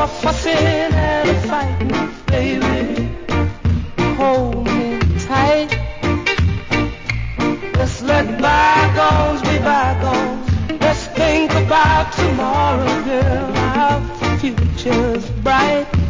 more fussing and a fighting, baby. Hold me tight. Let's let bygones be bygones. Let's think about tomorrow, girl. Our future's bright.